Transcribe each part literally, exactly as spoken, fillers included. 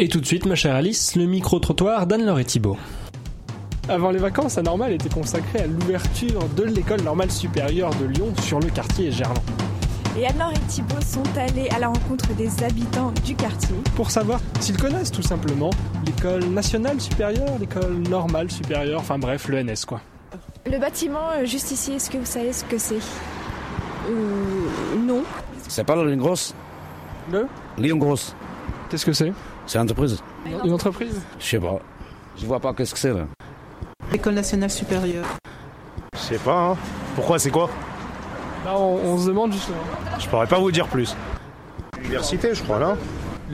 Et tout de suite, ma chère Alice, le micro-trottoir d'Anne-Laure et Thibault. Avant les vacances, la normale était consacrée à l'ouverture de l'école normale supérieure de Lyon sur le quartier Gerland. Et Anne-Laure et Thibault sont allés à la rencontre des habitants du quartier. Pour savoir s'ils connaissent tout simplement l'école nationale supérieure, l'école normale supérieure, enfin bref, l'E N S quoi. Le bâtiment juste ici, est-ce que vous savez ce que c'est ? Euh... Non. C'est pas Lyon Grosse ? Le ? Lyon Grosse. Qu'est-ce que c'est ? C'est une entreprise. Une entreprise ? Je sais pas. Je vois pas qu'est-ce que c'est là. L'école nationale supérieure. Je sais pas, hein. Pourquoi, c'est quoi ? Là, on, on se demande justement. Je pourrais pas vous dire plus. L'université, je crois, là. L'université ?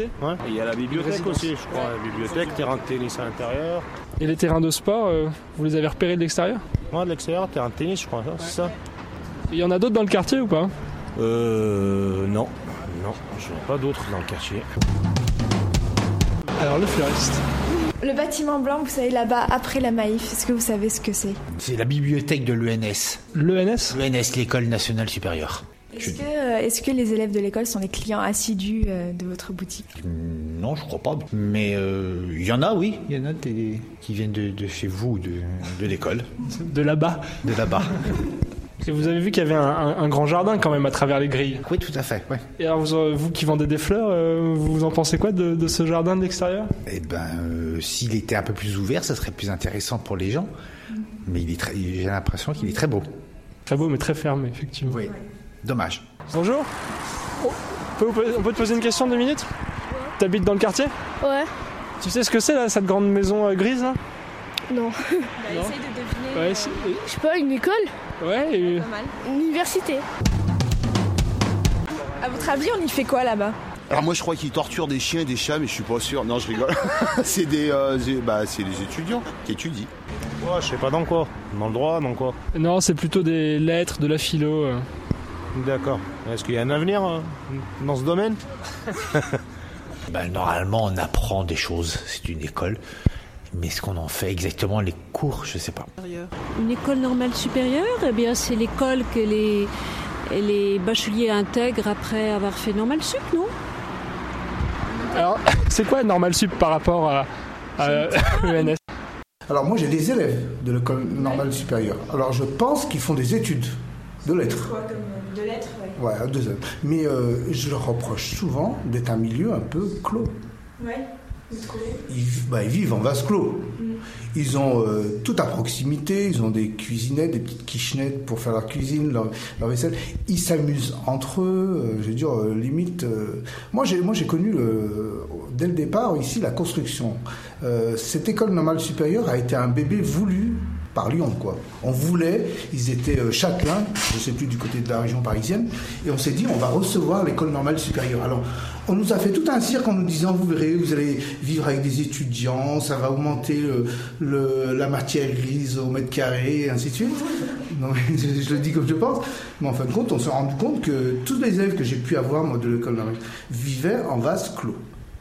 Ouais. Et il y a la bibliothèque aussi, je crois. La bibliothèque, terrain de tennis à l'intérieur. Et les terrains de sport, euh, vous les avez repérés de l'extérieur ? Ouais, de l'extérieur, terrain de tennis, je crois, ouais. C'est ça. Il y en a d'autres dans le quartier ou pas ? Euh... Non. Non, je vois pas d'autres dans le quartier. Alors, le fleuriste. Le bâtiment blanc, vous savez, là-bas, après la Maïf, est-ce que vous savez ce que c'est ? C'est la bibliothèque de l'E N S. L'E N S ? L'E N S, l'École nationale supérieure. Est-ce que, euh, est-ce que les élèves de l'école sont les clients assidus euh, de votre boutique ? Non, je crois pas. Mais il euh, y en a, oui. Il y en a des, qui viennent de, de chez vous, de, de l'école. De là-bas ? De là-bas. Et vous avez vu qu'il y avait un, un, un grand jardin quand même à travers les grilles. Oui, tout à fait. Ouais. Et alors vous, vous qui vendez des fleurs, euh, vous en pensez quoi de, de ce jardin de l'extérieur ? Eh ben, euh, s'il était un peu plus ouvert, ça serait plus intéressant pour les gens. Mais il est très, j'ai l'impression qu'il est très beau. Très beau, mais très fermé, effectivement. Oui. Dommage. Bonjour. Oh, on, peut, on peut te poser une question de deux minutes ? T'habites dans le quartier ? Ouais. Tu sais ce que c'est là, cette grande maison euh, grise là ? Non. Bah, essaye de deviner. Ouais, euh... c'est... Je sais pas, une école ? Ouais, et... Pas mal. Une université. À votre avis, on y fait quoi là-bas ? Alors moi je crois qu'ils torturent des chiens et des chats, mais je suis pas sûr. Non, je rigole. c'est des, euh, des, bah, c'est des étudiants qui étudient. Ouais, je sais pas dans quoi. Dans le droit, dans quoi ? Non, c'est plutôt des lettres, de la philo. Euh... D'accord. Est-ce qu'il y a un avenir euh, dans ce domaine ? Ben, normalement, on apprend des choses. C'est une école. Mais ce qu'on en fait exactement, les cours, je sais pas. Une école normale supérieure, eh bien, c'est l'école que les, les bacheliers intègrent après avoir fait normal sup, non ? Alors, c'est quoi normal sup par rapport à, à l'E N S ? Alors moi j'ai des élèves de l'école normale supérieure. Alors je pense qu'ils font des études de lettres. Quoi, comme de lettres, ouais. Ouais, deux ans. Mais euh, je leur reproche souvent d'être un milieu un peu clos. Ouais. Ils, bah, ils vivent en vase clos. Mm. Ils ont euh, tout à proximité, ils ont des cuisinettes, des petites kitchenettes pour faire leur cuisine, leur, leur vaisselle. Ils s'amusent entre eux, euh, je veux dire, euh, limite... Euh, moi, j'ai, moi, j'ai connu, euh, dès le départ, ici, la construction. Euh, cette école normale supérieure a été un bébé voulu par Lyon, quoi. On voulait, ils étaient euh, châtelains, je ne sais plus du côté de la région parisienne, et on s'est dit, on va recevoir l'école normale supérieure. Alors, on nous a fait tout un cirque en nous disant, vous verrez, vous allez vivre avec des étudiants, ça va augmenter le, le, la matière grise au mètre carré, et ainsi de suite. Non, je, je le dis comme je pense. Mais en fin de compte, on s'est rendu compte que tous les élèves que j'ai pu avoir, moi, de l'école normale, vivaient en vase clos.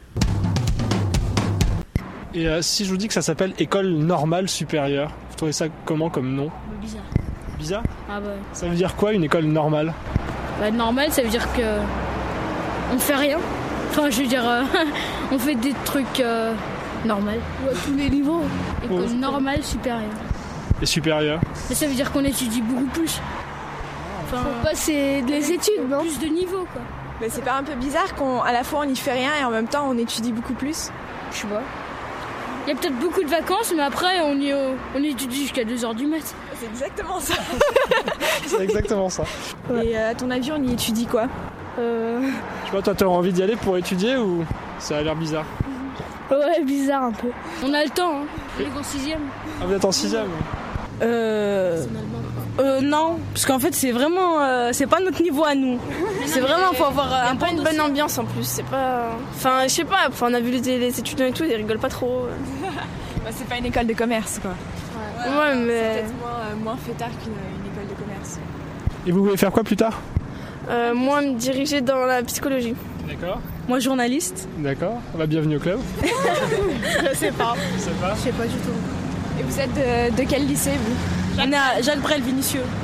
Et euh, si je vous dis que ça s'appelle école normale supérieure, vous trouvez ça comment comme nom ? Bizarre. Bizarre ? Ah bah. Ça veut dire quoi une école normale ? Bah normal, ça veut dire que on fait rien. Enfin, je veux dire, euh, on fait des trucs euh, normaux ou à tous les niveaux. École oh. normale supérieure. Et supérieure ? Mais ça veut dire qu'on étudie beaucoup plus. Enfin, faut passer des études, non ? Plus de niveau, quoi. Mais c'est pas un peu bizarre qu'à la fois on n'y fait rien et en même temps on étudie beaucoup plus ? Je sais pas. Il y a peut-être beaucoup de vacances, mais après, on, y, on étudie jusqu'à deux heures du mat. C'est exactement ça. C'est exactement ça. Et euh, à ton avis, on y étudie quoi ? euh... Je sais pas, toi, t'aurais envie d'y aller pour étudier ou ça a l'air bizarre ? Ouais, bizarre un peu. On a le temps, hein. On est en sixième. Ah, vous êtes en sixième ? Euh... Euh, non, parce qu'en fait c'est vraiment, euh, c'est pas notre niveau à nous. C'est vraiment, faut avoir euh, un peu une bonne ambiance en plus. C'est pas, enfin, je sais pas. Enfin, on a vu les, les étudiants et tout, ils rigolent pas trop. Bah, c'est pas une école de commerce, quoi. Ouais, ouais mais c'est peut-être moins, euh, moins fêtard qu'une une école de commerce. Et vous voulez faire quoi plus tard ? euh, Moi, me diriger dans la psychologie. D'accord. Moi, journaliste. D'accord. Bah, bienvenue au club. Je sais pas. Je sais pas. Je sais pas du tout. Et vous êtes de, de quel lycée, vous ? On est à Jacques Brel Vinicieux.